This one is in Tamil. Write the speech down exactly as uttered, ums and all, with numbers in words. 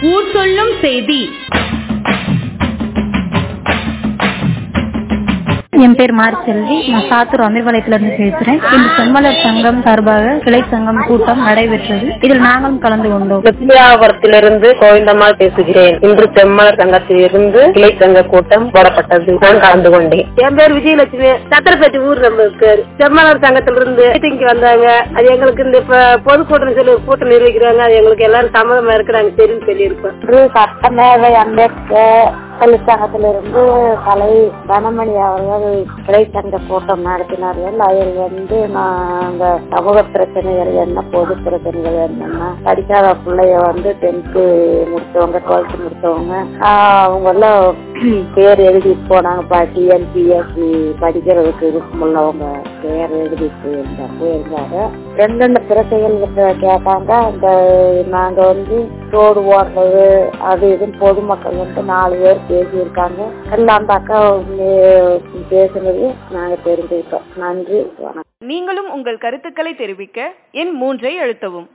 ஊர் சொல்லும் செய்தி. என் பேர் மார்ச்செல்வி. நான் சாத்தூர் அமீர்பாளையத்திலிருந்து பேசுறேன். இந்த செம்மலர் சங்கம் சார்பாக கிளை சங்கம் கூட்டம் நடைபெற்றது. இதில் நாங்களும் கலந்து கொண்டோம். லட்சுமியாபுரத்திலிருந்து கோவிந்தம்மாள் பேசுகிறேன். இன்று செம்மலர் சங்கத்தில் இருந்து கிளை சங்க கூட்டம் போடப்பட்டது. நான் கலந்து கொண்டேன். என் பேர் விஜயலட்சுமி. சத்திரப்பேட்டை ஊர் நம்மளுக்கு செம்மலர் சங்கத்திலிருந்து மீட்டிங்க்கு வந்தாங்க. அது எங்களுக்கு இந்த பொதுக்கூட்டம் சொல்லி கூட்டம் நிர்வகிக்கிறாங்க. அது எங்களுக்கு எல்லாரும் சம்மதமா இருக்கிறாங்க தெரியும் சொல்லி இருக்கோம். சட்டமேதை அம்பேத்கர் சங்கத்திலிருந்து கலை தனமணி அவர்கள் கிளை சங்க கூட்டம் நடத்தினார்கள். அதில் வந்து நாங்க சமூக பிரச்சனைகள் என்ன, பொது பிரச்சனைகள் என்னன்னா, படிக்காத பிள்ளைய வந்து டென்த்து முடிச்சவங்க, டுவெல்த் முடிச்சவங்க அவங்க எல்லாம் பேர் எழுதிட்டு போனாங்கப்பா. டிஎன்பிஎஸ்சி படிக்கிறதுக்கு இருக்குமுள்ளவங்க பேர் எழுதி போயிருந்தாங்க. எந்தெந்த பிரச்சனைகள் கேட்டாங்க. அந்த நாங்க வந்து ரோடு ஓடுறது அது இதுன்னு பொதுமக்கள் வந்து நாலு பேர் பேசியிருக்காங்க. எல்லாம் அந்த அக்கா பேசுனது நாங்க தெரிஞ்சுக்கிட்டோம். நன்றி, வணக்கம். நீங்களும் உங்கள் கருத்துக்களை தெரிவிக்க எண் மூன்றை அழுத்தவும்.